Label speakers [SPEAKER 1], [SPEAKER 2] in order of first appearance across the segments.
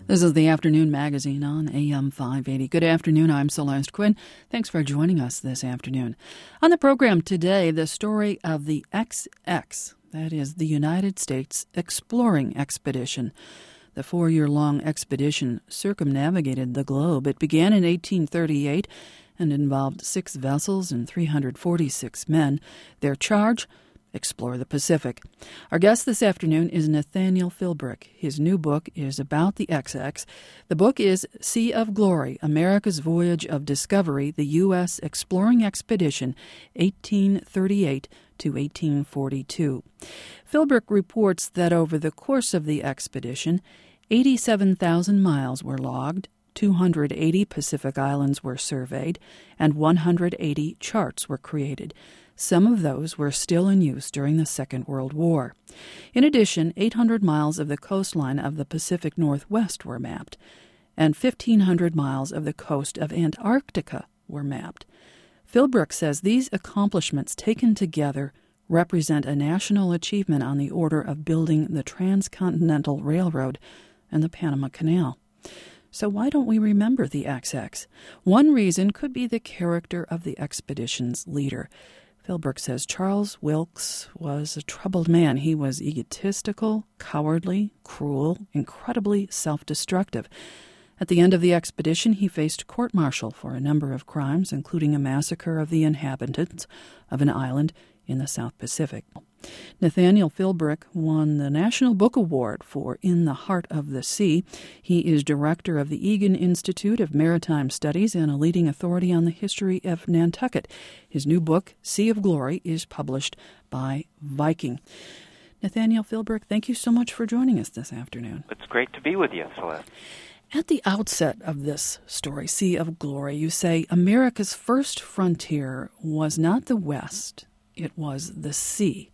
[SPEAKER 1] This is the Afternoon Magazine on AM 580. Good afternoon, I'm Celeste Quinn. Thanks for joining us this afternoon. On the program today, the story of the XX, that is the United States Exploring Expedition. The 4-year-long expedition circumnavigated the globe. It began in 1838 and involved 6 vessels and 346 men. Their charge? Explore the Pacific. Our guest this afternoon is Nathaniel Philbrick. His new book is about the XX. The book is Sea of Glory, America's Voyage of Discovery, the U.S. Exploring Expedition, 1838 to 1842. Philbrick reports that over the course of the expedition, 87,000 miles were logged, 280 Pacific islands were surveyed, and 180 charts were created. Some of those were still in use during the Second World War. In addition, 800 miles of the coastline of the Pacific Northwest were mapped, and 1,500 miles of the coast of Antarctica were mapped. Philbrick says these accomplishments taken together represent a national achievement on the order of building the Transcontinental Railroad and the Panama Canal. So why don't we remember the XX? One reason could be the character of the expedition's leader. Philbrick says Charles Wilkes was a troubled man. He was egotistical, cowardly, cruel, incredibly self-destructive. At the end of the expedition, he faced court-martial for a number of crimes, including a massacre of the inhabitants of an island in the South Pacific. Nathaniel Philbrick won the National Book Award for In the Heart of the Sea. He is director of the Egan Institute of Maritime Studies and a leading authority on the history of Nantucket. His new book, Sea of Glory, is published by Viking. Nathaniel Philbrick, thank you so much for joining us this afternoon.
[SPEAKER 2] It's great to be with you, Celeste.
[SPEAKER 1] At the outset of this story, Sea of Glory, you say America's first frontier was not the West, it was the sea.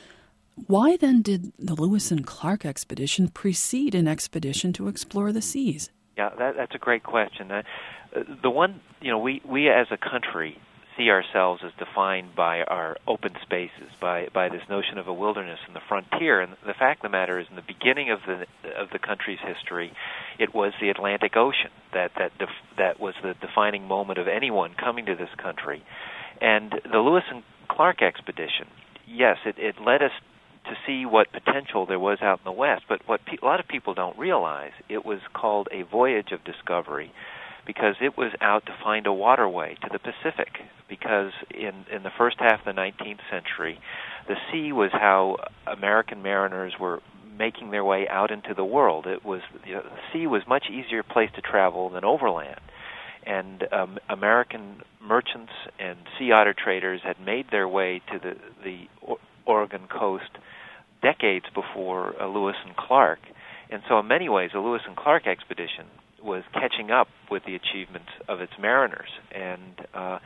[SPEAKER 1] Why then did the Lewis and Clark expedition precede an expedition to explore the seas?
[SPEAKER 2] Yeah, that's a great question. The one, we as a country see ourselves as defined by our open spaces, by this notion of a wilderness and the frontier. And the fact of the matter is, in the beginning of the country's history, it was the Atlantic Ocean that was the defining moment of anyone coming to this country. And the Lewis and Clark expedition, yes, it led us to see what potential there was out in the West, but what a lot of people don't realize, it was called a voyage of discovery because it was out to find a waterway to the Pacific, because in the first half of the 19th century, the sea was how American mariners were making their way out into the world. The sea was a much easier place to travel than overland. And American merchants and sea otter traders had made their way to the Oregon coast decades before Lewis and Clark. And so in many ways, the Lewis and Clark expedition was catching up with the achievements of its mariners. And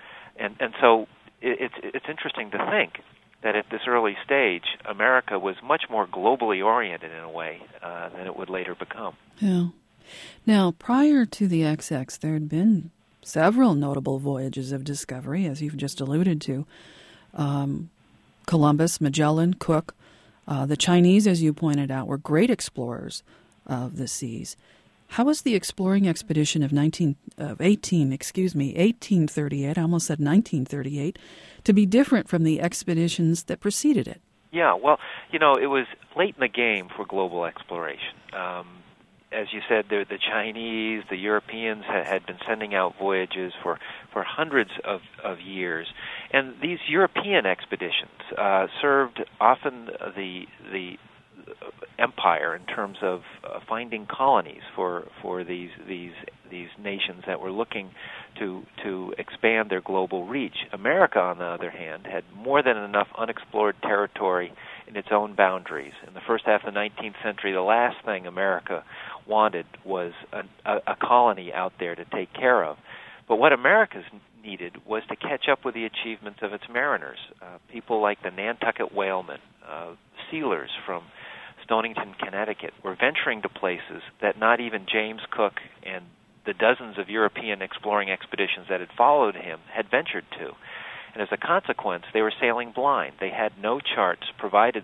[SPEAKER 2] so it's interesting to think that at this early stage, America was much more globally oriented in a way than it would later become.
[SPEAKER 1] Yeah. Now, prior to the XX, there had been several notable voyages of discovery, as you've just alluded to. Columbus, Magellan, Cook. The Chinese, as you pointed out, were great explorers of the seas. How was the exploring expedition of 1838, I almost said 1938, to be different from the expeditions that preceded it?
[SPEAKER 2] Yeah, well, it was late in the game for global exploration. As you said, the Chinese, the Europeans had been sending out voyages for hundreds of years. And these European expeditions served often the empire in terms of finding colonies for these nations that were looking to expand their global reach. America, on the other hand, had more than enough unexplored territory in its own boundaries. In the first half of the 19th century, the last thing America wanted was a colony out there to take care of. But what America's needed was to catch up with the achievements of its mariners. People like the Nantucket whalemen, sealers from Stonington, Connecticut, were venturing to places that not even James Cook and the dozens of European exploring expeditions that had followed him had ventured to. And as a consequence, they were sailing blind. They had no charts provided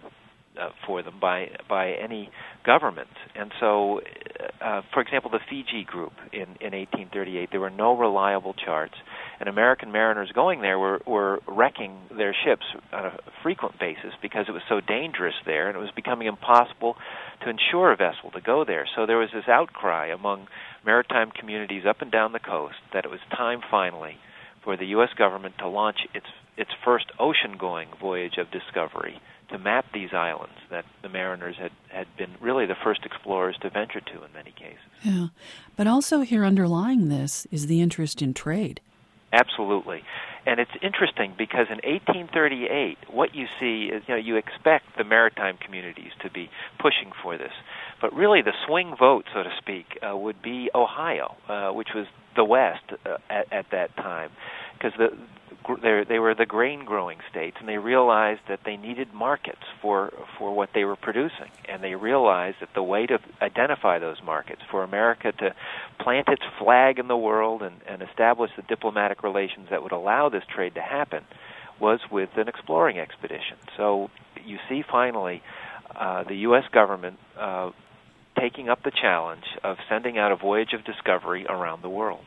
[SPEAKER 2] for them by any government. And so, for example, the Fiji group in 1838, there were no reliable charts, and American mariners going there were wrecking their ships on a frequent basis because it was so dangerous there, and it was becoming impossible to insure a vessel to go there. So there was this outcry among maritime communities up and down the coast that it was time finally for the U.S. government to launch its first ocean-going voyage of discovery, to map these islands that the mariners had been really the first explorers to venture to in many cases.
[SPEAKER 1] Yeah, but also here underlying this is the interest in trade.
[SPEAKER 2] Absolutely. And it's interesting because in 1838, what you see is, you expect the maritime communities to be pushing for this. But really the swing vote, so to speak, would be Ohio, which was the West at that time, because they were the grain-growing states, and they realized that they needed markets for what they were producing. And they realized that the way to identify those markets, for America to plant its flag in the world and establish the diplomatic relations that would allow this trade to happen, was with an exploring expedition. So you see finally the U.S. government taking up the challenge of sending out a voyage of discovery around the world.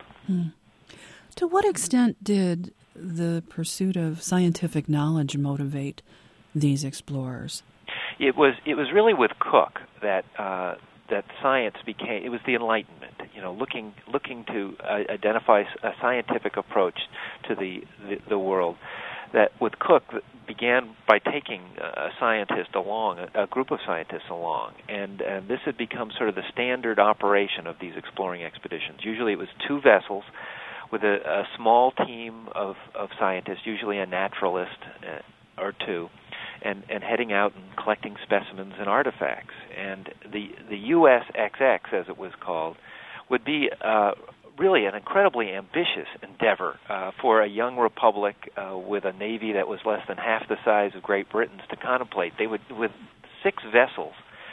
[SPEAKER 1] To what extent did the pursuit of scientific knowledge motivate these explorers?
[SPEAKER 2] It was really with Cook that science became. It was the Enlightenment, looking to identify a scientific approach to the world. That with Cook began by taking a scientist along, a group of scientists along, and this had become sort of the standard operation of these exploring expeditions. Usually it was two vessels with a small team of scientists, usually a naturalist or two, and heading out and collecting specimens and artifacts. And the USXX, as it was called, would be really an incredibly ambitious endeavor for a young republic with a navy that was less than half the size of Great Britain's to contemplate. They would, with 6 vessels,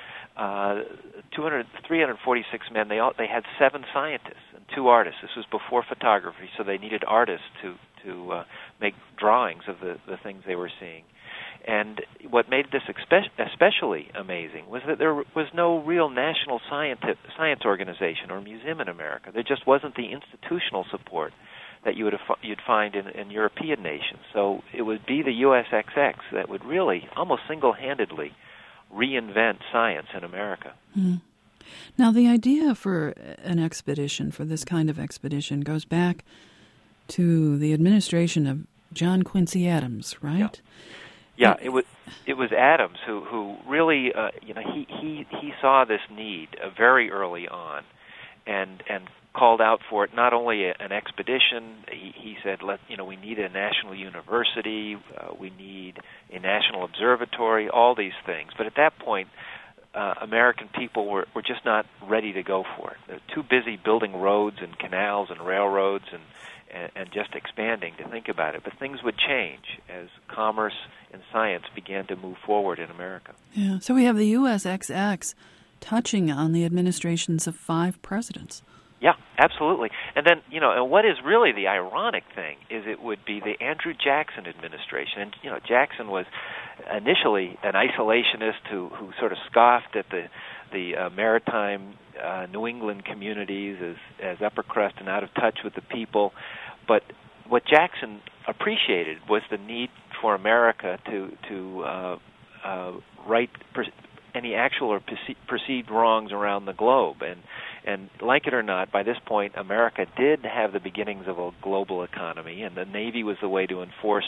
[SPEAKER 2] 346 men, they had 7 scientists and 2 artists. This was before photography, so they needed artists to make drawings of the things they were seeing. And what made this especially amazing was that there was no real national science organization or museum in America. There just wasn't the institutional support that you'd find in European nations. So it would be the USXX that would really, almost single-handedly, reinvent science in America.
[SPEAKER 1] Now, the idea for an expedition, for this kind of expedition, goes back to the administration of John Quincy Adams, right?
[SPEAKER 2] Yeah, it was Adams who really he saw this need very early on, and called out for it. Not only an expedition, he said, we need a national university, we need a national observatory, all these things. But at that point, American people were just not ready to go for it. They're too busy building roads and canals and railroads and just expanding to think about it. But things would change as commerce and science began to move forward in America.
[SPEAKER 1] Yeah. So we have the USXX touching on the administrations of 5 presidents.
[SPEAKER 2] Yeah, absolutely. And then, and what is really the ironic thing is it would be the Andrew Jackson administration. And, Jackson was initially an isolationist who sort of scoffed at the maritime New England communities as upper crust and out of touch with the people. But what Jackson appreciated was the need for America to right any actual or perceived wrongs around the globe. And like it or not, by this point, America did have the beginnings of a global economy, and the Navy was the way to enforce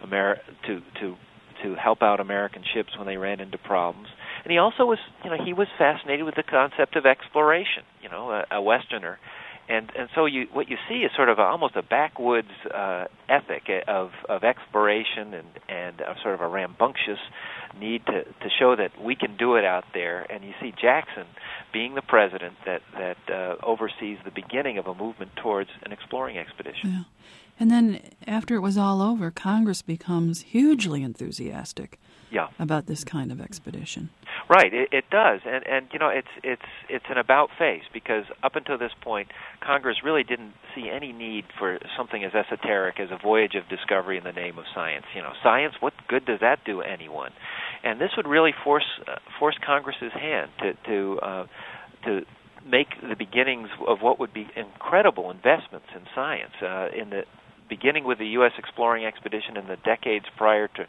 [SPEAKER 2] to help out American ships when they ran into problems. And he also was, he was fascinated with the concept of exploration, a Westerner. And so what you see is sort of almost a backwoods ethic of exploration and sort of a rambunctious need to show that we can do it out there. And you see Jackson being the president that oversees the beginning of a movement towards an exploring expedition.
[SPEAKER 1] Yeah. And then after it was all over, Congress becomes hugely enthusiastic about this kind of expedition.
[SPEAKER 2] Right, it does, and it's an about face, because up until this point, Congress really didn't see any need for something as esoteric as a voyage of discovery in the name of science. Science, what good does that do anyone? and this would really force Congress's hand to make the beginnings of what would be incredible investments in science. In the beginning with the U.S. exploring expedition in the decades prior to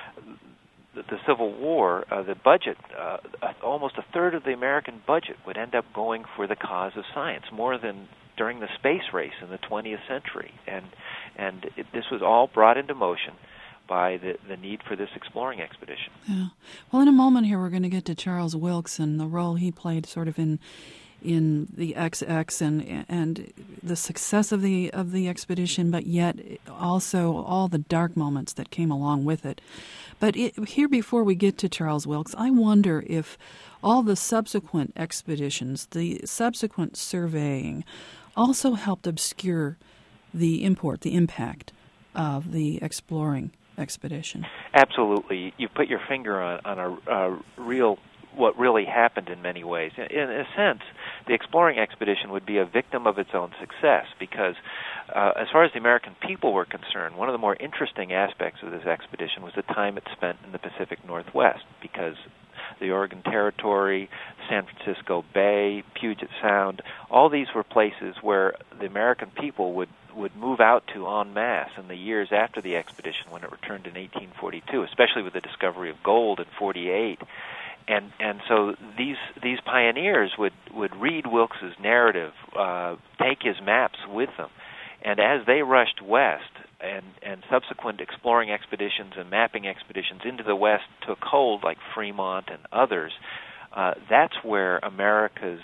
[SPEAKER 2] the Civil War, the budget, almost a third of the American budget would end up going for the cause of science, more than during the space race in the 20th century. And this was all brought into motion by the need for this exploring expedition.
[SPEAKER 1] Yeah. Well, in a moment here, we're going to get to Charles Wilkes and the role he played sort of in the XX and the success of the expedition, but yet also all the dark moments that came along with it. But here, before we get to Charles Wilkes, I wonder if all the subsequent expeditions, the subsequent surveying, also helped obscure the impact of the exploring expedition.
[SPEAKER 2] Absolutely. You put your finger on a real what really happened in many ways. In a sense, the exploring expedition would be a victim of its own success because as far as the American people were concerned, one of the more interesting aspects of this expedition was the time it spent in the Pacific Northwest, because the Oregon Territory, San Francisco Bay, Puget Sound, all these were places where the American people would move out to en masse in the years after the expedition when it returned in 1842, especially with the discovery of gold in 48. And so these pioneers would read Wilkes's narrative, take his maps with them, and as they rushed west, and subsequent exploring expeditions and mapping expeditions into the west took hold, like Fremont and others, that's where America's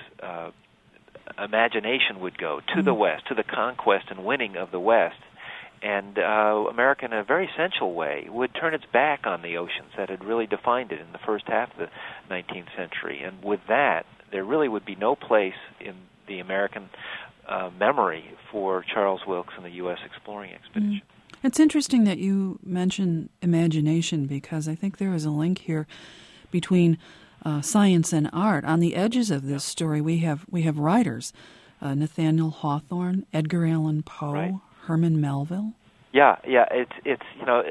[SPEAKER 2] imagination would go, to the west, to the conquest and winning of the west. And America, in a very essential way, would turn its back on the oceans that had really defined it in the first half of the 19th century. And with that, there really would be no place in the American memory for Charles Wilkes and the U.S. exploring expedition.
[SPEAKER 1] It's interesting that you mention imagination, because I think there is a link here between science and art. On the edges of this story, we have writers, Nathaniel Hawthorne, Edgar Allan Poe,
[SPEAKER 2] right.
[SPEAKER 1] Herman Melville.
[SPEAKER 2] Yeah. It's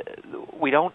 [SPEAKER 2] we don't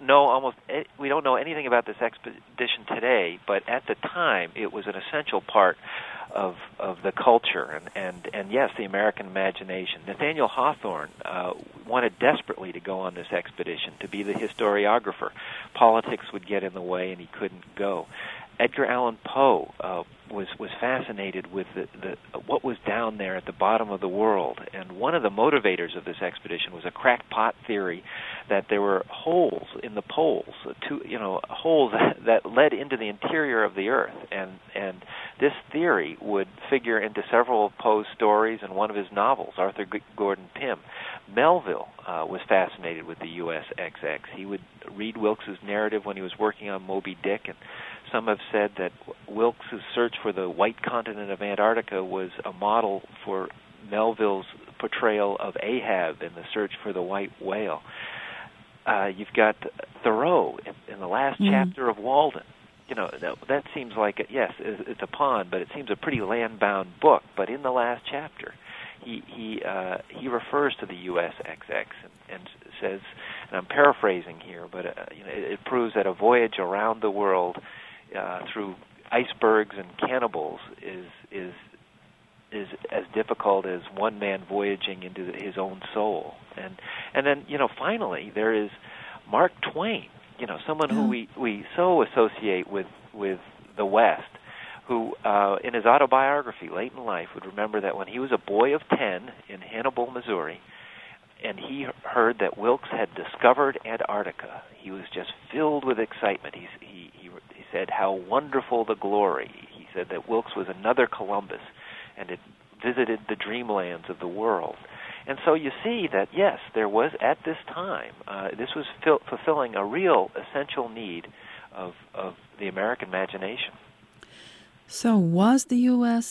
[SPEAKER 2] know anything about this expedition today, but at the time it was an essential part of the culture and yes, the American imagination. Nathaniel Hawthorne wanted desperately to go on this expedition, to be the historiographer. Politics would get in the way, and he couldn't go. Edgar Allan Poe was fascinated with the what was down there at the bottom of the world, and one of the motivators of this expedition was a crackpot theory that there were holes in the poles, holes that led into the interior of the Earth, and this theory would figure into several of Poe's stories and one of his novels, Arthur Gordon Pym. Melville was fascinated with the USXX. He would read Wilkes's narrative when he was working on Moby Dick, and some have said that Wilkes's search for the white continent of Antarctica was a model for Melville's portrayal of Ahab in the search for the white whale. You've got Thoreau in the last chapter of Walden. That seems like it's a pond, but it seems a pretty land-bound book. But in the last chapter, he refers to the USXX and says, and I'm paraphrasing here, but it proves that a voyage around the world through icebergs and cannibals is as difficult as one man voyaging into his own soul. And then finally there is Mark Twain, someone who we so associate with the West, who in his autobiography late in life would remember that when he was a boy of 10 in Hannibal, Missouri, and he heard that Wilkes had discovered Antarctica, he was just filled with excitement. He said how wonderful the glory. He said that Wilkes was another Columbus and had visited the dreamlands of the world. And so you see that, yes, there was at this time, this was fulfilling a real essential need of the American imagination.
[SPEAKER 1] So was the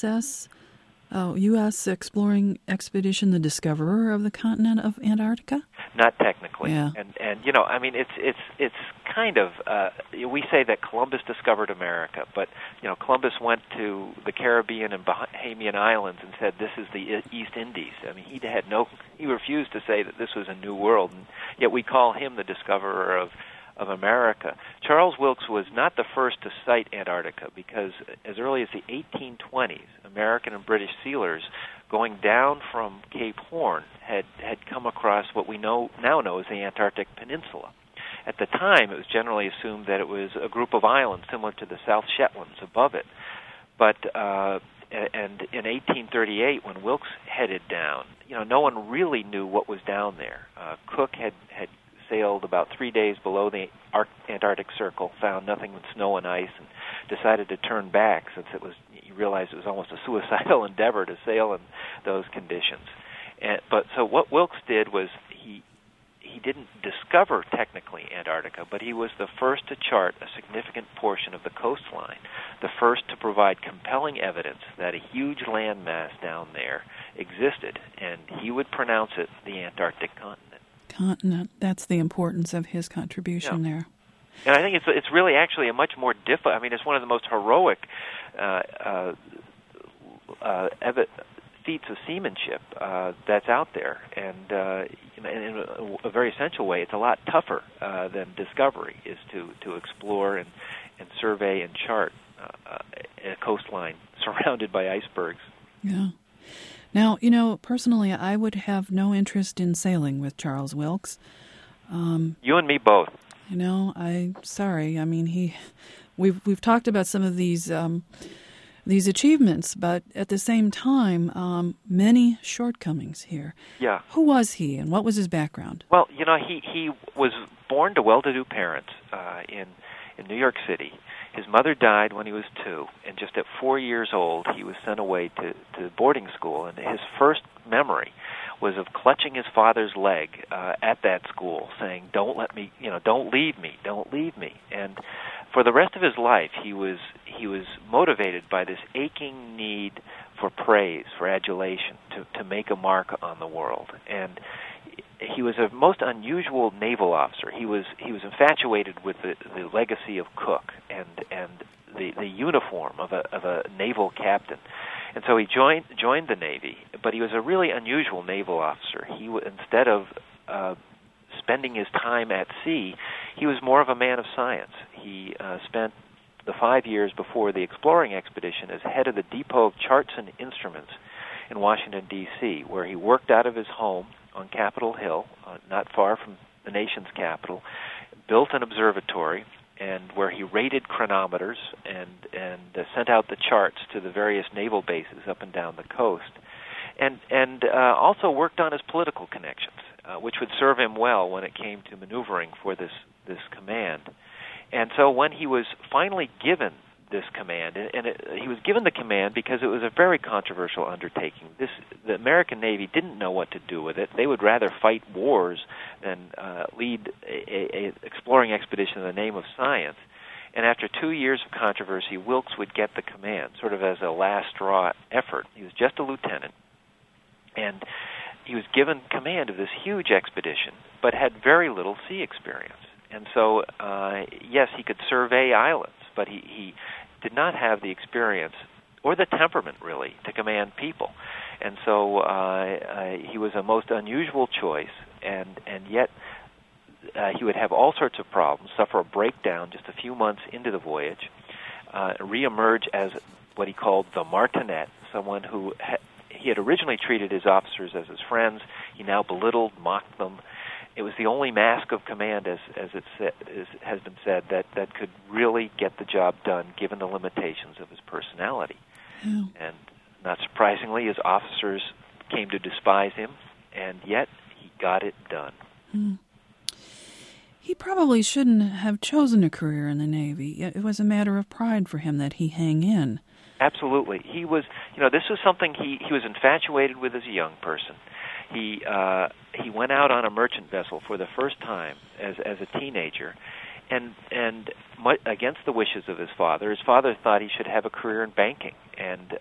[SPEAKER 1] U.S. exploring expedition the discoverer of the continent of Antarctica?
[SPEAKER 2] Not technically.
[SPEAKER 1] Yeah.
[SPEAKER 2] And it's kind of, we say that Columbus discovered America, but, Columbus went to the Caribbean and Bahamian Islands and said this is the East Indies. I mean, he refused to say that this was a new world, and yet we call him the discoverer of America. Charles Wilkes was not the first to sight Antarctica, because as early as the 1820s, American and British sealers going down from Cape Horn had come across what we now know as the Antarctic Peninsula. At the time, it was generally assumed that it was a group of islands similar to the South Shetlands above it. But and in 1838, when Wilkes headed down, no one really knew what was down there. Cook had sailed about 3 days below the Antarctic Circle, found nothing but snow and ice, and decided to turn back, since he realized it was almost a suicidal endeavor to sail in those conditions. But so what Wilkes did was he didn't discover technically Antarctica, but he was the first to chart a significant portion of the coastline, the first to provide compelling evidence that a huge landmass down there existed, and he would pronounce it the Antarctic continent.
[SPEAKER 1] That's the importance of his contribution there.
[SPEAKER 2] And I think it's really actually a much more difficult. I mean, it's one of the most heroic feats of seamanship that's out there, and in a very essential way, it's a lot tougher than discovery is to explore and survey and chart a coastline surrounded by icebergs.
[SPEAKER 1] Yeah. Now, personally, I would have no interest in sailing with Charles Wilkes.
[SPEAKER 2] You and me both.
[SPEAKER 1] I'm sorry. I mean, we've talked about some of these achievements, but at the same time, many shortcomings here.
[SPEAKER 2] Yeah.
[SPEAKER 1] Who was he, and what was his background?
[SPEAKER 2] Well, he was born to well-to-do parents in New York City. His mother died when he was 2, and just at 4 years old, he was sent away to boarding school. And his first memory was of clutching his father's leg at that school, saying, "Don't let me, don't leave me, don't leave me." And for the rest of his life, he was motivated by this aching need for praise, for adulation, to make a mark on the world. And he was a most unusual naval officer. He was infatuated with the legacy of Cook and the uniform of a naval captain. And so he joined the Navy, but he was a really unusual naval officer. Instead of spending his time at sea, he was more of a man of science. He spent the 5 years before the exploring expedition as head of the Depot of Charts and Instruments in Washington, D.C., where he worked out of his home on Capitol Hill, not far from the nation's capital, built an observatory, and where he rated chronometers and sent out the charts to the various naval bases up and down the coast, and also worked on his political connections, which would serve him well when it came to maneuvering for this command. And so when he was finally given this command, he was given the command because it was a very controversial undertaking. The American Navy didn't know what to do with it. They would rather fight wars than lead a exploring expedition in the name of science. And after 2 years of controversy, Wilkes would get the command, sort of as a last straw effort. He was just a lieutenant, and he was given command of this huge expedition, but had very little sea experience. And so, yes, he could survey islands, but he did not have the experience or the temperament, really, to command people. And so he was a most unusual choice, and yet he would have all sorts of problems, suffer a breakdown just a few months into the voyage, reemerge as what he called the martinet, someone who he had originally treated his officers as his friends. He now belittled, mocked them. It was the only mask of command, as has been said, that could really get the job done, given the limitations of his personality.
[SPEAKER 1] Yeah.
[SPEAKER 2] And not surprisingly, his officers came to despise him, and yet he got it done.
[SPEAKER 1] Mm. He probably shouldn't have chosen a career in the Navy. It was a matter of pride for him that he hang in.
[SPEAKER 2] Absolutely. He was, this was something he was infatuated with as a young person. He went out on a merchant vessel for the first time as a teenager, and against the wishes of his father thought he should have a career in banking, and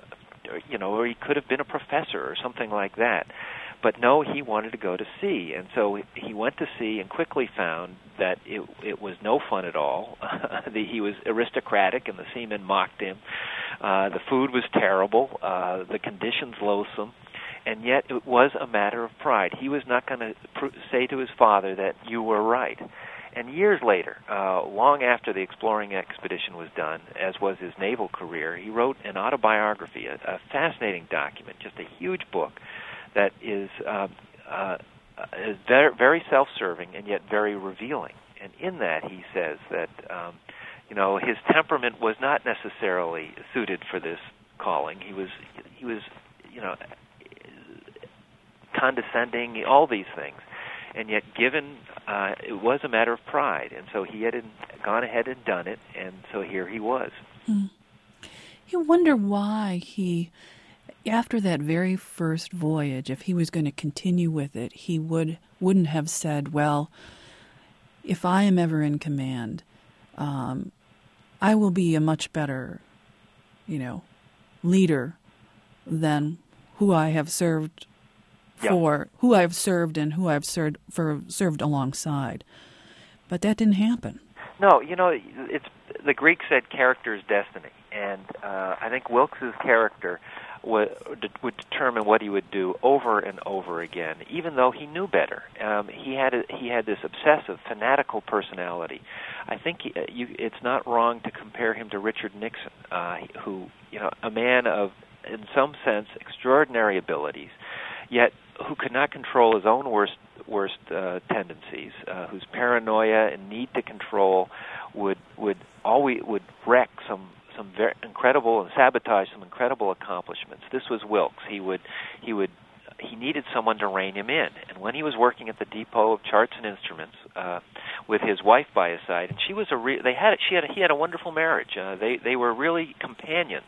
[SPEAKER 2] or he could have been a professor or something like that. But no, he wanted to go to sea, and so he went to sea and quickly found that it was no fun at all. He was aristocratic, and the seamen mocked him. The food was terrible, the conditions loathsome. And yet it was a matter of pride. He was not going to say to his father that you were right. And years later, long after the exploring expedition was done, as was his naval career, he wrote an autobiography, a fascinating document, just a huge book that is very, very self-serving and yet very revealing. And in that, he says that his temperament was not necessarily suited for this calling. He was condescending, all these things. And yet, given it was a matter of pride, and so he had gone ahead and done it, and so here he was.
[SPEAKER 1] You wonder why he, after that very first voyage, if he was going to continue with it, he wouldn't have said, "Well, if I am ever in command, I will be a much better, leader than who I have served." For who I've served and who I've served alongside. But that didn't happen.
[SPEAKER 2] No, it's the Greeks said character is destiny, and I think Wilkes's character would determine what he would do over and over again, even though he knew better. He had this obsessive, fanatical personality. I think it's not wrong to compare him to Richard Nixon, who a man of, in some sense, extraordinary abilities, yet who could not control his own worst tendencies, whose paranoia and need to control would wreck some very incredible and sabotage some incredible accomplishments. This was Wilkes. He needed someone to rein him in, and when he was working at the depot of charts and instruments with his wife by his side, and he had a wonderful marriage. They were really companions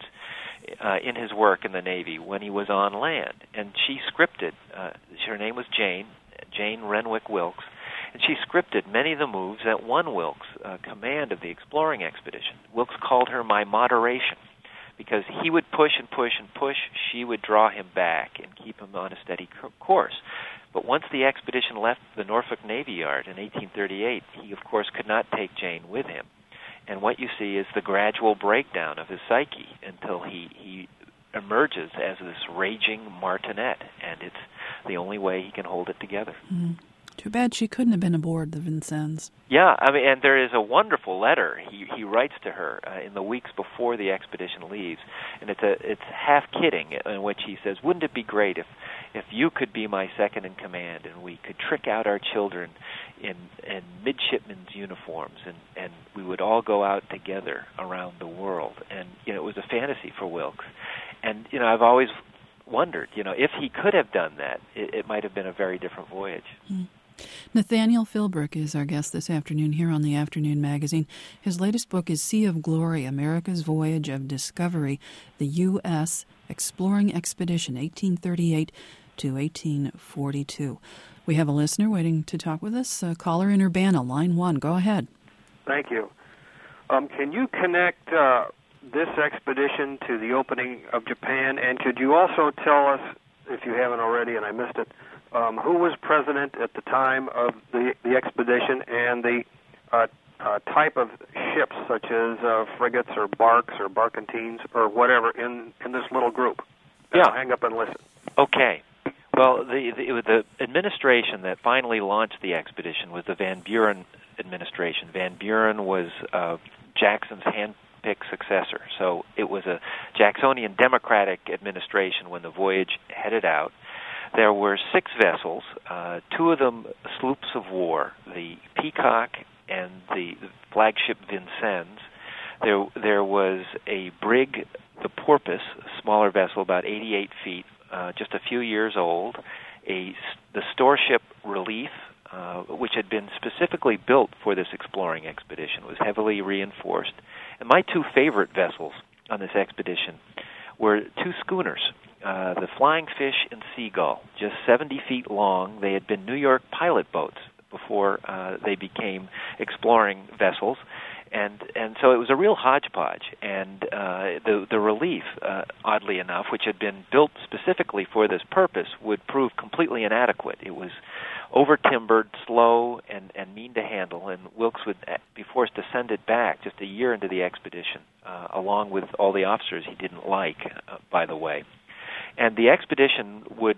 [SPEAKER 2] in his work in the Navy when he was on land. And she scripted, her name was Jane Renwick Wilkes, and she scripted many of the moves that won Wilkes command of the exploring expedition. Wilkes called her my moderation, because he would push and push and push, she would draw him back and keep him on a steady course. But once the expedition left the Norfolk Navy Yard in 1838, he, of course, could not take Jane with him. And what you see is the gradual breakdown of his psyche until he emerges as this raging martinet, and it's the only way he can hold it together.
[SPEAKER 1] Too bad she couldn't have been aboard the Vincennes.
[SPEAKER 2] Yeah, and there is a wonderful letter he writes to her in the weeks before the expedition leaves, and it's half kidding, in which he says, "Wouldn't it be great if you could be my second in command, and we could trick out our children in midshipmen's uniforms, and we would all go out together around the world." And it was a fantasy for Wilkes, and I've always wondered, if he could have done that, it might have been a very different voyage.
[SPEAKER 1] Nathaniel Philbrick is our guest this afternoon here on the Afternoon Magazine. His latest book is Sea of Glory, America's Voyage of Discovery, the U.S. Exploring Expedition, 1838 to 1842. We have a listener waiting to talk with us, a caller in Urbana, line 1. Go ahead.
[SPEAKER 3] Thank you. Can you connect this expedition to the opening of Japan, and could you also tell us, if you haven't already and I missed it, who was president at the time of the expedition, and the type of ships, such as frigates or barks or barkentines or whatever, in this little group? I'll hang up and listen.
[SPEAKER 2] Okay. Well, the administration that finally launched the expedition was the Van Buren administration. Van Buren was Jackson's hand-picked successor, so it was a Jacksonian Democratic administration when the voyage headed out. There were 6 vessels, 2 of them sloops of war, the Peacock and the flagship Vincennes. There was a brig, the Porpoise, a smaller vessel, about 88 feet, just a few years old, the store ship Relief, which had been specifically built for this exploring expedition, was heavily reinforced. And my 2 favorite vessels on this expedition were 2 schooners, the Flying Fish and Seagull, just 70 feet long. They had been New York pilot boats before they became exploring vessels. And so it was a real hodgepodge. And the Relief, oddly enough, which had been built specifically for this purpose, would prove completely inadequate. It was over-timbered, slow, and mean to handle, and Wilkes would be forced to send it back just a year into the expedition, along with all the officers he didn't like, by the way. And the expedition would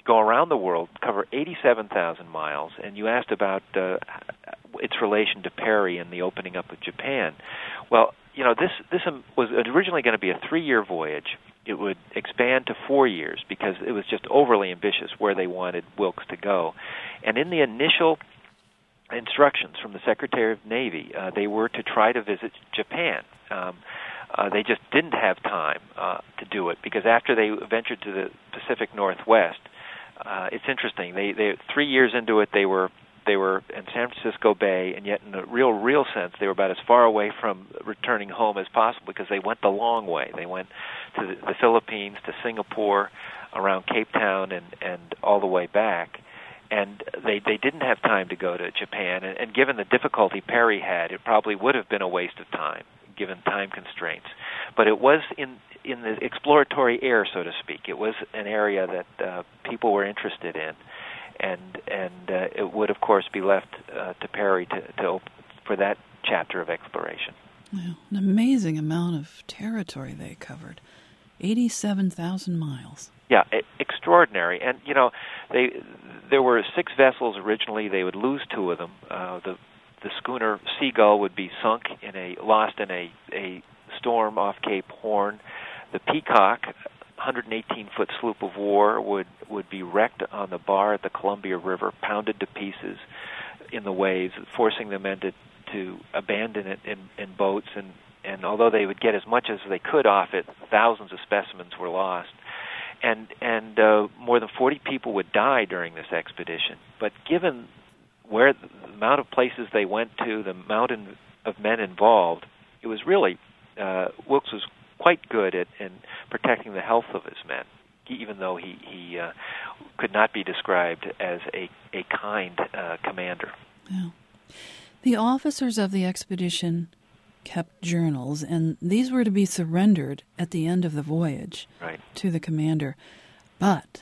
[SPEAKER 2] go around the world, cover 87,000 miles, and you asked about its relation to Perry and the opening up of Japan. Well, this was originally going to be a 3-year voyage. It would expand to 4 years because it was just overly ambitious where they wanted Wilkes to go. And in the initial instructions from the Secretary of Navy, they were to try to visit Japan. They just didn't have time to do it because after they ventured to the Pacific Northwest, it's interesting. They 3 years into it, they were in San Francisco Bay, and yet in a real sense, they were about as far away from returning home as possible because they went the long way. They went to the Philippines, to Singapore, around Cape Town, and all the way back. And they didn't have time to go to Japan. And given the difficulty Perry had, it probably would have been a waste of time, given time constraints. But it was in the exploratory air, so to speak. It was an area that people were interested in. And it would, of course, be left to Perry to for that chapter of exploration.
[SPEAKER 1] Well, an amazing amount of territory they covered, 87,000 miles.
[SPEAKER 2] Yeah, extraordinary. And there were 6 vessels originally. They would lose 2 of them. The schooner Seagull would be lost in a storm off Cape Horn. The Peacock, 118-foot sloop of war, would be wrecked on the bar at the Columbia River, pounded to pieces in the waves, forcing the men to abandon it in boats. And although they would get as much as they could off it, thousands of specimens were lost. And more than 40 people would die during this expedition. But given where the amount of places they went to, the amount of men involved, it was really Wilkes was quite good at protecting the health of his men, even though he could not be described as a kind commander.
[SPEAKER 1] Yeah. The officers of the expedition kept journals, and these were to be surrendered at the end of the voyage to the commander. But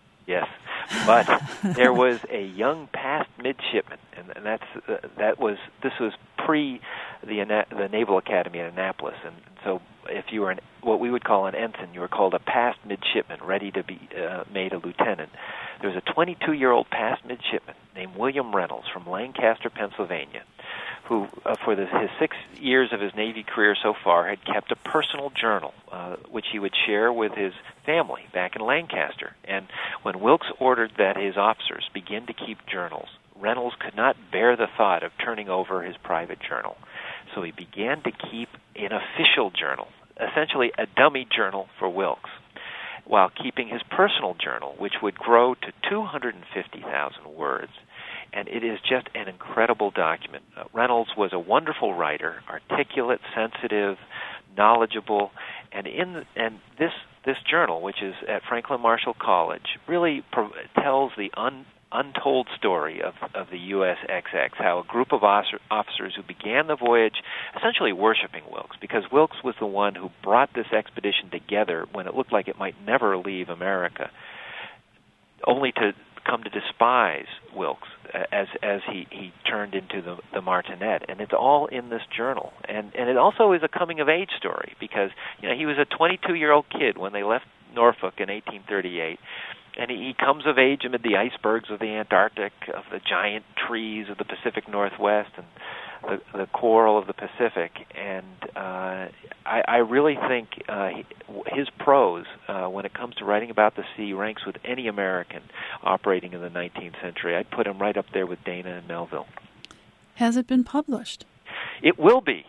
[SPEAKER 1] there was a young past midshipman, and this was pre the Naval Academy at Annapolis, and so if you were what we would call an ensign, you were called a past midshipman, ready to be made a lieutenant. There was a 22-year-old past midshipman named William Reynolds from Lancaster, Pennsylvania, who, for his 6 years of his Navy career so far, had kept a personal journal, which he would share with his family back in Lancaster. And when Wilkes ordered that his officers begin to keep journals, Reynolds could not bear the thought of turning over his private journal. So he began to keep an official journal, essentially a dummy journal for Wilkes, while keeping his personal journal, which would grow to 250,000 words. And it is just an incredible document. Reynolds was a wonderful writer, articulate, sensitive, knowledgeable, and this journal, which is at Franklin Marshall College, really tells the untold story of the USXX, how a group of officers who began the voyage essentially worshiping Wilkes, because Wilkes was the one who brought this expedition together when it looked like it might never leave America, only to come to despise Wilkes as he turned into the Martinet. And it's all in this journal. And it also is a coming-of-age story because he was a 22-year-old kid when they left Norfolk in 1838, and he comes of age amid the icebergs of the Antarctic, of the giant trees of the Pacific Northwest, and the coral of the Pacific. And I really think his prose, when it comes to writing about the sea, ranks with any American operating in the 19th century. I'd put him right up there with Dana and Melville. Has it been published?
[SPEAKER 2] It will be.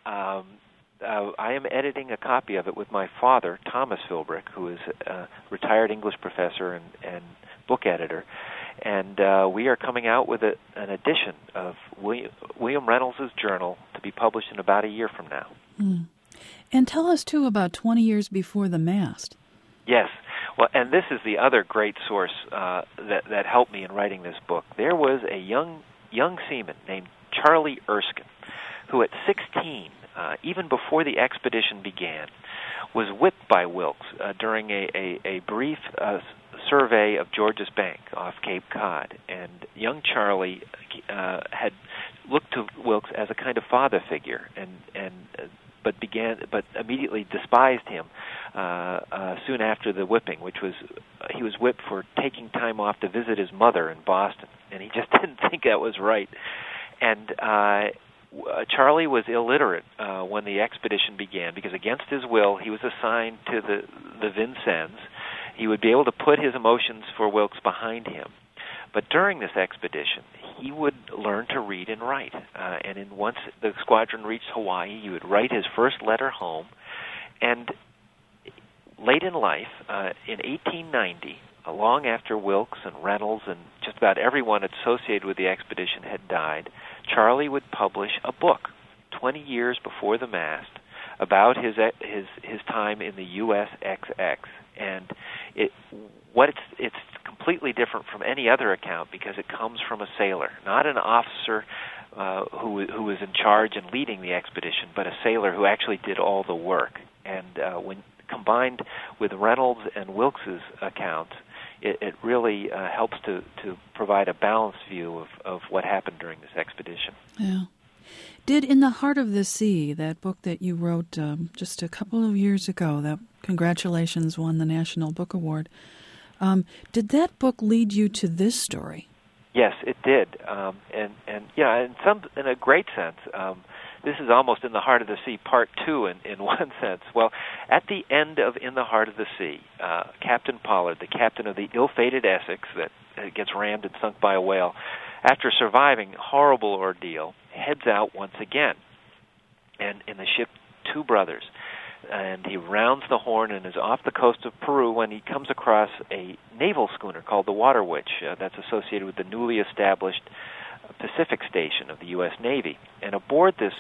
[SPEAKER 2] I am editing a copy of it with my father, Thomas Philbrick, who is a retired English professor and book editor. And we are coming out with an edition of William Reynolds' journal to be published in about a year from now.
[SPEAKER 1] Mm. And tell us, too, about 20 years before the mast.
[SPEAKER 2] Yes. Well, and this is the other great source that helped me in writing this book. There was a young seaman named Charlie Erskine, who at 16, even before the expedition began, was whipped by Wilkes during a brief survey of George's Bank off Cape Cod. And young Charlie had looked to Wilkes as a kind of father figure, but immediately despised him soon after the whipping, which was he was whipped for taking time off to visit his mother in Boston, and he just didn't think that was right. And Charlie was illiterate when the expedition began, because against his will, he was assigned to the Vincennes. He would be able to put his emotions for Wilkes behind him. But during this expedition, he would learn to read and write. And once the squadron reached Hawaii, he would write his first letter home. And late in life, in 1890, long after Wilkes and Reynolds and just about everyone associated with the expedition had died, Charlie would publish a book 20 years before the mast about his time in the USXX. And it's completely different from any other account because it comes from a sailor, not an officer who was in charge and leading the expedition, but a sailor who actually did all the work. And when combined with Reynolds and Wilkes's accounts, it really helps to provide a balanced view of what happened during this expedition.
[SPEAKER 1] Yeah. Did In the Heart of the Sea, that book that you wrote just a couple of years ago, that congratulations won the National Book Award, did that book lead you to this story?
[SPEAKER 2] Yes, it did, and yeah, in a great sense. This is almost In the Heart of the Sea, Part 2 in one sense. Well, at the end of In the Heart of the Sea, Captain Pollard, the captain of the ill-fated Essex that gets rammed and sunk by a whale, after surviving a horrible ordeal, heads out once again, and in the ship Two Brothers. And he rounds the Horn and is off the coast of Peru when he comes across a naval schooner called the Water Witch that's associated with the newly established Pacific Station of the U.S. Navy. And aboard this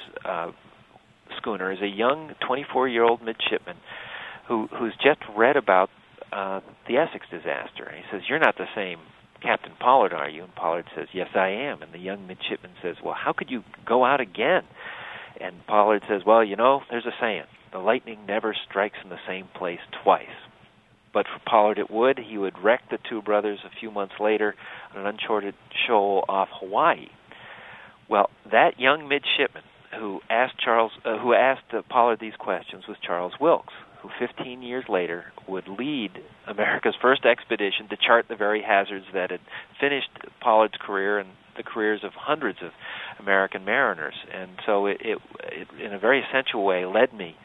[SPEAKER 2] schooner is a young 24-year-old midshipman who's just read about the Essex disaster. And he says, "You're not the same Captain Pollard, are you?" And Pollard says, "Yes, I am." And the young midshipman says, "Well, how could you go out again?" And Pollard says, "Well, there's a saying, the lightning never strikes in the same place twice." But for Pollard it would. He would wreck the Two Brothers a few months later on an uncharted shoal off Hawaii. Well, that young midshipman who asked Pollard these questions was Charles Wilkes, who 15 years later would lead America's first expedition to chart the very hazards that had finished Pollard's career and the careers of hundreds of American mariners. And so it in a very essential way, led me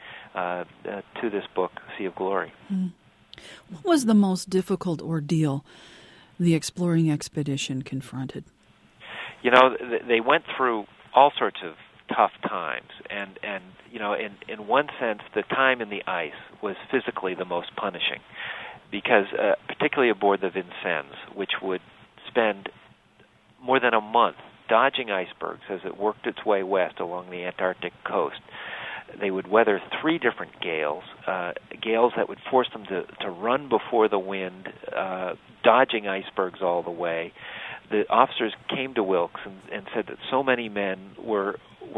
[SPEAKER 2] to this book, Sea of Glory.
[SPEAKER 1] Mm. What was the most difficult ordeal the exploring expedition confronted?
[SPEAKER 2] They went through all sorts of tough times, and in one sense, the time in the ice was physically the most punishing, because particularly aboard the Vincennes, which would spend more than a month dodging icebergs as it worked its way west along the Antarctic coast. They would weather 3 different gales that would force them to run before the wind, dodging icebergs all the way. The officers came to Wilkes and said that so many men were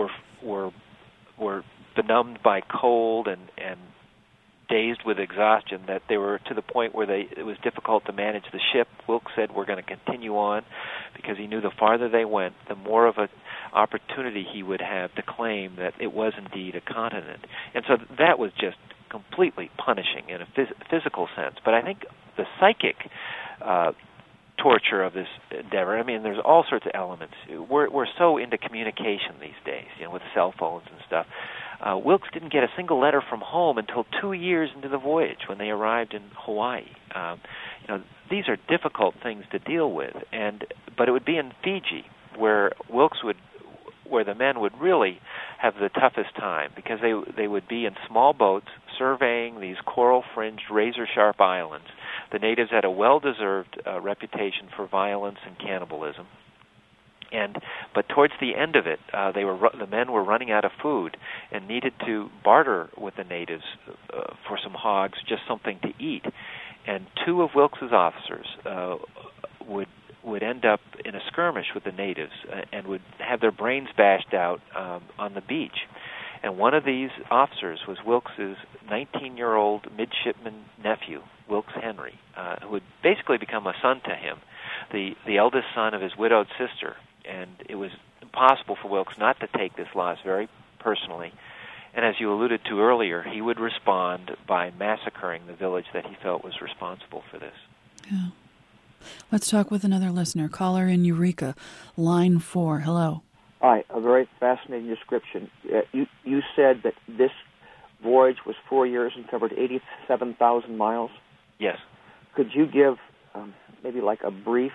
[SPEAKER 2] benumbed by cold and dazed with exhaustion that they were to the point where it was difficult to manage the ship. Wilkes said, "We're going to continue on," because he knew the farther they went, the more of an opportunity he would have to claim that it was indeed a continent. And so that was just completely punishing in a physical sense. But I think the psychic torture of this endeavor, there's all sorts of elements. We're so into communication these days, with cell phones and stuff. Wilkes didn't get a single letter from home until 2 years into the voyage when they arrived in Hawaii. These are difficult things to deal with, but it would be in Fiji where where the men would really have the toughest time, because they would be in small boats surveying these coral-fringed, razor-sharp islands. The natives had a well-deserved reputation for violence and cannibalism. But towards the end of it, the men were running out of food and needed to barter with the natives for some hogs, just something to eat. And 2 of Wilkes's officers would end up in a skirmish with the natives and would have their brains bashed out on the beach. And one of these officers was Wilkes's 19-year-old midshipman nephew, Wilkes Henry, who had basically become a son to him, the eldest son of his widowed sister. And it was impossible for Wilkes not to take this loss very personally. And as you alluded to earlier, he would respond by massacring the village that he felt was responsible for this.
[SPEAKER 1] Yeah. Let's talk with another listener. Caller in Eureka, line 4. Hello.
[SPEAKER 4] Hi, a very fascinating description. You said that this voyage was 4 years and covered 87,000 miles.
[SPEAKER 2] Yes.
[SPEAKER 4] Could you give maybe like a brief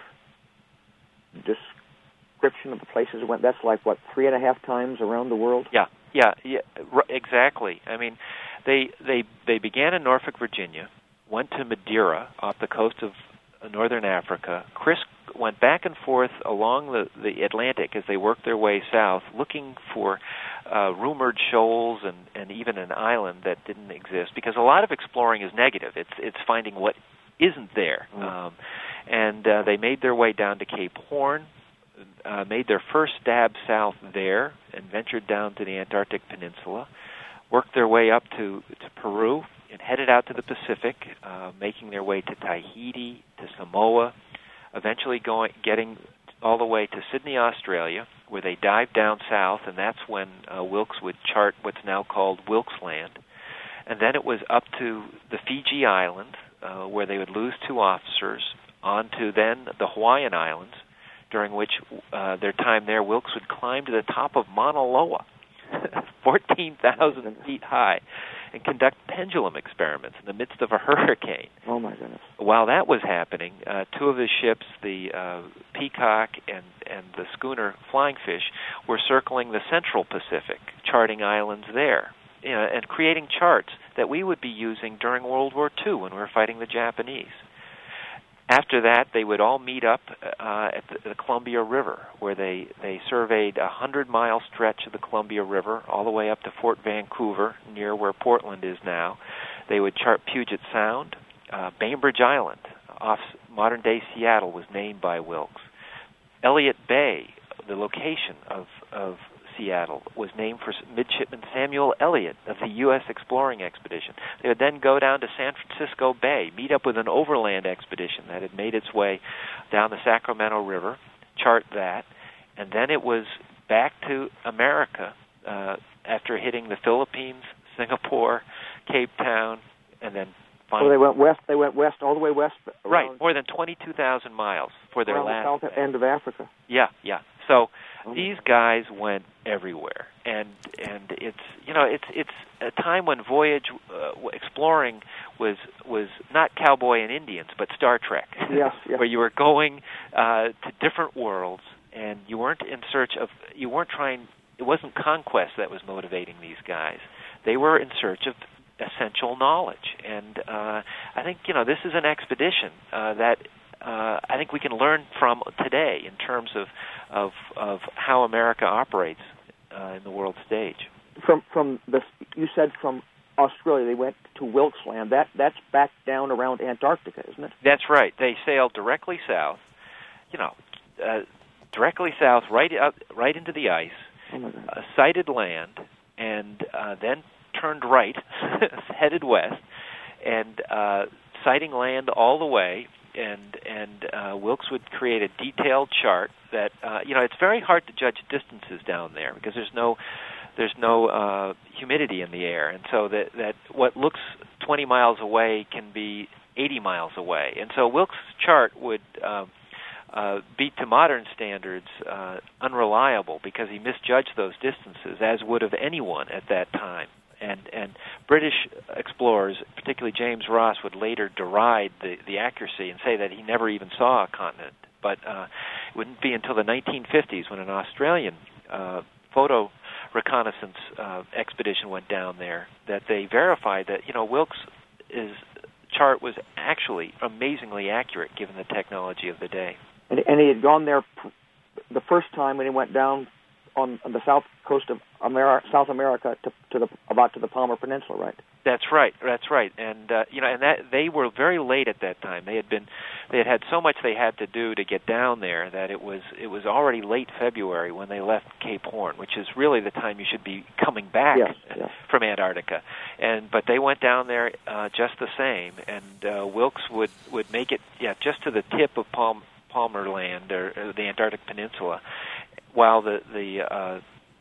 [SPEAKER 4] description of the places it went? That's like, what, 3.5 times around the world?
[SPEAKER 2] Yeah, exactly. I mean, they began in Norfolk, Virginia, went to Madeira off the coast of northern Africa. Chris went back and forth along the Atlantic as they worked their way south, looking for rumored shoals and even an island that didn't exist, because a lot of exploring is negative. It's finding what isn't there. And they made their way down to Cape Horn, made their first stab south there, and ventured down to the Antarctic Peninsula, worked their way up to Peru, and headed out to the Pacific, making their way to Tahiti, to Samoa, eventually getting all the way to Sydney, Australia, where they dived down south, and that's when Wilkes would chart what's now called Wilkes Land. And then it was up to the Fiji Islands, where they would lose 2 officers, on to then the Hawaiian Islands, during which their time there, Wilkes would climb to the top of Mauna Loa, 14,000 feet high, and conduct pendulum experiments in the midst of a hurricane.
[SPEAKER 4] Oh, my goodness.
[SPEAKER 2] While that was happening, 2 of his ships, the Peacock and the schooner Flying Fish, were circling the central Pacific, charting islands there, and creating charts that we would be using during World War II when we were fighting the Japanese. After that, they would all meet up at the Columbia River, where they surveyed a 100-mile stretch of the Columbia River all the way up to Fort Vancouver, near where Portland is now. They would chart Puget Sound. Bainbridge Island, off modern-day Seattle, was named by Wilkes. Elliott Bay, the location of Seattle, was named for Midshipman Samuel Elliott of the U.S. Exploring Expedition. They would then go down to San Francisco Bay, meet up with an overland expedition that had made its way down the Sacramento River, chart that, and then it was back to America after hitting the Philippines, Singapore, Cape Town, and then finally...
[SPEAKER 4] So they went west, all the way west?
[SPEAKER 2] Right, more than 22,000 miles for their last...
[SPEAKER 4] Around the south end of Africa.
[SPEAKER 2] Yeah. So these guys went everywhere, and it's a time when voyage exploring was not cowboy and Indians, but Star Trek.
[SPEAKER 4] Yes.
[SPEAKER 2] Where you were going to different worlds, and you weren't trying. It wasn't conquest that was motivating these guys. They were in search of essential knowledge, and I think this is an expedition that. I think we can learn from today in terms of how America operates in the world stage.
[SPEAKER 4] You said from Australia they went to Wilkes Land. That's back down around Antarctica, isn't it?
[SPEAKER 2] That's right. They sailed directly south. Directly south, right into the ice, sighted land, and then turned right, headed west, and sighting land all the way. And Wilkes would create a detailed chart that it's very hard to judge distances down there because there's no humidity in the air, and so that what looks 20 miles away can be 80 miles away. And so Wilkes' chart would be, to modern standards, unreliable because he misjudged those distances, as would have anyone at that time. And British explorers, particularly James Ross, would later deride the accuracy and say that he never even saw a continent. But it wouldn't be until the 1950s when an Australian photo reconnaissance expedition went down there that they verified that Wilkes' chart was actually amazingly accurate given the technology of the day.
[SPEAKER 4] And he had gone there the first time when he went down on the south coast of South America to the Palmer Peninsula, right? That's right. And and that they were very late at that time. They had so much they had to do to get down there that it was already late February when they left Cape Horn, which is really the time you should be coming back from Antarctica. But they went down there just the same, and Wilkes would make it just to the tip of Palmer Land or the Antarctic Peninsula, while the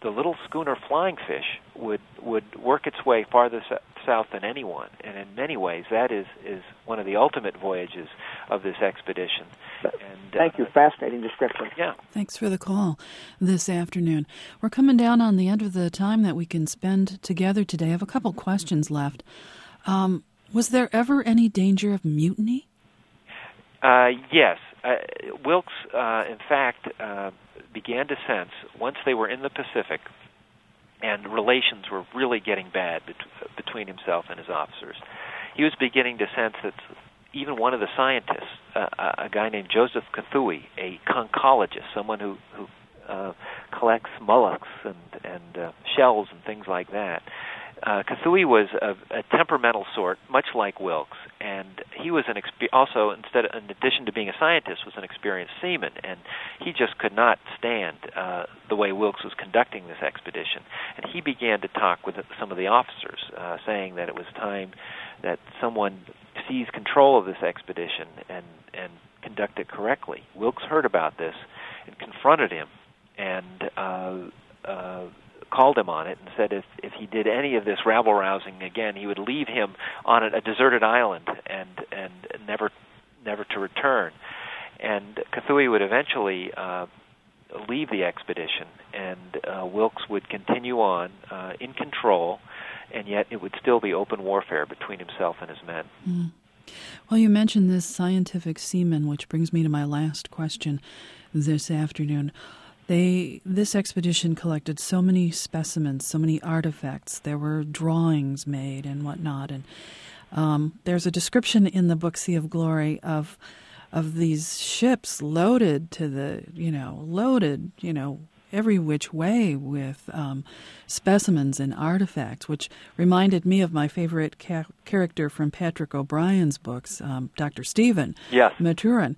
[SPEAKER 2] the little schooner Flying Fish would work its way farther south than anyone, and in many ways that is one of the ultimate voyages of this expedition. And
[SPEAKER 4] thank you. Fascinating description.
[SPEAKER 2] Yeah.
[SPEAKER 1] Thanks for the call this afternoon. We're coming down on the end of the time that we can spend together today. I have a couple questions left. Was there ever any danger of mutiny?
[SPEAKER 2] Yes. Wilkes, in fact, began to sense, once they were in the Pacific, and relations were really getting bad between himself and his officers, he was beginning to sense that even one of the scientists, a guy named Joseph Cothooey, a conchologist, someone who collects mollusks and shells and things like that, Cothooey was a temperamental sort, much like Wilkes, and he was in addition to being a scientist, was an experienced seaman, and he just could not stand the way Wilkes was conducting this expedition. And he began to talk with some of the officers, saying that it was time that someone seize control of this expedition and conduct it correctly. Wilkes heard about this and confronted him and called him on it and said if he did any of this rabble-rousing again, he would leave him on a deserted island and never to return. And Cothooey would eventually leave the expedition, and Wilkes would continue on in control, and yet it would still be open warfare between himself and his men.
[SPEAKER 1] Mm. Well, you mentioned this scientific seaman, which brings me to my last question this afternoon. This expedition collected so many specimens, so many artifacts. There were drawings made and whatnot. And there's a description in the book Sea of Glory of these ships loaded every which way with specimens and artifacts, which reminded me of my favorite character from Patrick O'Brien's books, Dr. Stephen Maturin.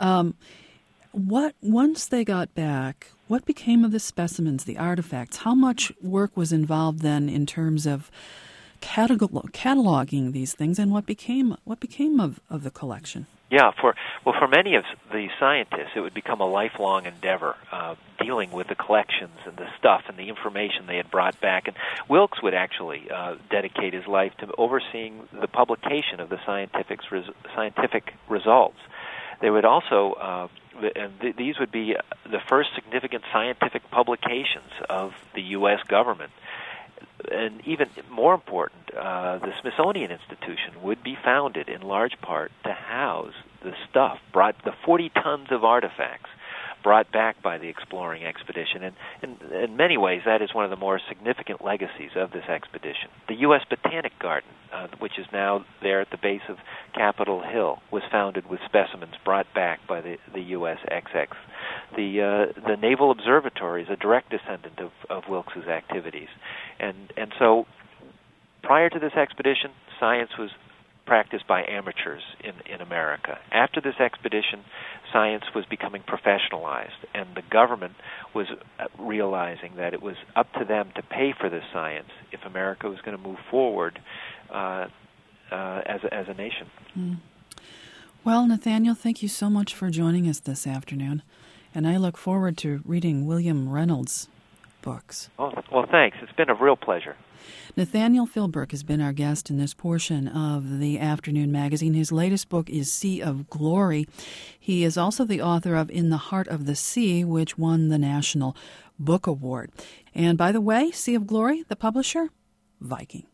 [SPEAKER 1] Once they got back, what became of the specimens, the artifacts? How much work was involved then in terms of cataloging these things, and what became of the collection?
[SPEAKER 2] Yeah, for many of the scientists, it would become a lifelong endeavor, dealing with the collections and the stuff and the information they had brought back. And Wilkes would actually dedicate his life to overseeing the publication of the scientific results. They would also, these would be the first significant scientific publications of the U.S. government. And even more important, the Smithsonian Institution would be founded in large part to house the stuff, the 40 tons of artifacts brought back by the exploring expedition. And in many ways, that is one of the more significant legacies of this expedition. The U.S. Botanic Garden, which is now there at the base of Capitol Hill, was founded with specimens brought back by the USXX. The Naval Observatory is a direct descendant of Wilkes's activities. And so prior to this expedition, science was practiced by amateurs in America. After this expedition, science was becoming professionalized, and the government was realizing that it was up to them to pay for this science if America was going to move forward as a nation.
[SPEAKER 1] Mm. Well, Nathaniel, thank you so much for joining us this afternoon, and I look forward to reading William Reynolds' books.
[SPEAKER 2] Oh, well, thanks. It's been a real pleasure.
[SPEAKER 1] Nathaniel Philbrick has been our guest in this portion of the Afternoon Magazine. His latest book is Sea of Glory. He is also the author of In the Heart of the Sea, which won the National Book Award. And by the way, Sea of Glory, the publisher, Viking.